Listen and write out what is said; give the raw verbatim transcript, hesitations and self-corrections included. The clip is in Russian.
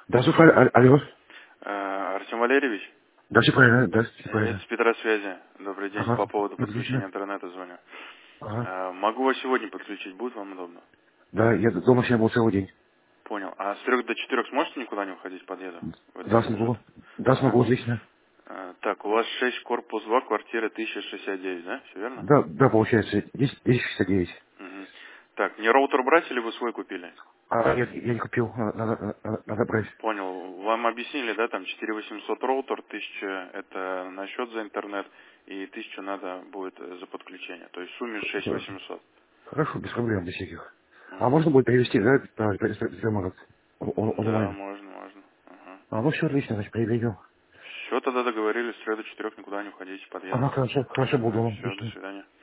Да, все правильно. А- Алло. Э, Артем Валерьевич, Да, все правильно. Да, все это правильно. с Петросвязи. Добрый день. Ага. По поводу подключения Отлично. интернета звоню. Ага. Э, Могу вас сегодня подключить, будет вам удобно? Да, я дома сегодня был целый день. Понял. А с трех до четырех сможете никуда не уходить, подъеду в этот Да, промежуток? смогу. Да, Ага. смогу, отлично. Э, Так, у вас шесть, корпус два, квартира тысяча шестьдесят девять, да? Все верно? Да, да, получается, десять шестьдесят девять. Мгм. Так, мне роутер брать или вы свой купили? А, нет, я не купил. Надо, надо, надо- надо брать. Понял. Вам объяснили, да, там четыре восемьсот роутер, тысяча это на счет за интернет, и тысячу надо будет э, за подключение. То есть в сумме шесть восемьсот. Хорошо, без проблем, без всяких. А Мгм. можно будет перевести, да, да, прямо как он- он- Да, онлайн? можно, можно. Ага. А, ну все отлично, значит, переведем. Все, тогда договорились, в среду четырех никуда не уходите, подъеду. Ага, хорошо, хорошо, буду, Ага, дома, все, до отлично. свидания.